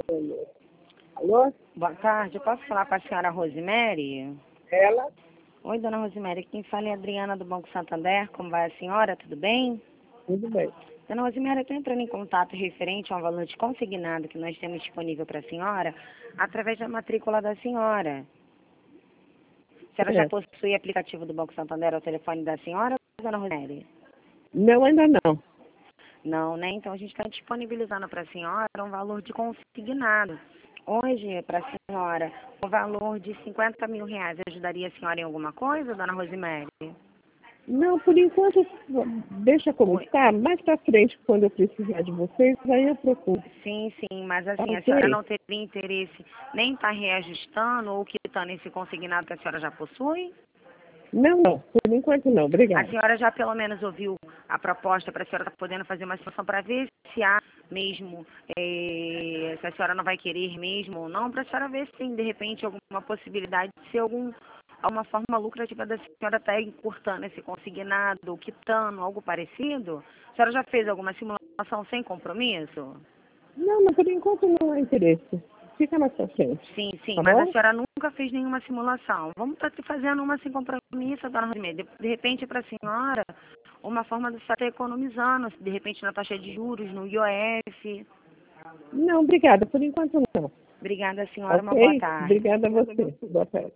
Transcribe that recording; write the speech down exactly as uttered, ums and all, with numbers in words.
Alô? Boa tarde, eu posso falar com a senhora Rosemary? Ela? Oi, dona Rosemary, quem fala é a Adriana do Banco Santander, como vai a senhora, tudo bem? Tudo bem. Dona Rosemary, eu estou entrando em contato referente a um valor de consignado que nós temos disponível para a senhora, através da matrícula da senhora. A senhora já É. possui aplicativo do Banco Santander ao telefone da senhora, dona Rosemary? Não, ainda não. Não, né? Então a gente está disponibilizando para a senhora um valor de consignado. Hoje, para a senhora, o valor de cinquenta mil reais ajudaria a senhora em alguma coisa, dona Rosemary? Não, por enquanto, deixa como Oi. está. Mais para frente, quando eu precisar de vocês, aí eu procuro. Sim, sim, mas Tá assim, a senhora ok? não teria interesse nem estar reajustando ou quitando esse consignado que a senhora já possui? Não, não. Por enquanto não. A Obrigada. senhora já pelo menos ouviu a proposta para a senhora estar podendo fazer uma situação para ver se há mesmo, eh, se a senhora não vai querer mesmo ou não, para a senhora ver se tem de repente alguma possibilidade de ser algum, alguma forma lucrativa da senhora estar encurtando esse consignado ou quitando, algo parecido? A senhora já fez alguma simulação sem compromisso? Não, mas por enquanto não há interesse. Fica mais para frente. Sim, sim, Tá mas a bom? senhora nunca fez nenhuma simulação. Vamos estar fazendo uma sem compromisso, dona Rosemary. De, de repente, para a senhora, uma forma de você estar economizando, de repente, na taxa de juros, no I O F. Não, obrigada. Por enquanto não. Obrigada, senhora. Uma boa Ok? tarde. Obrigada a você. Boa tarde.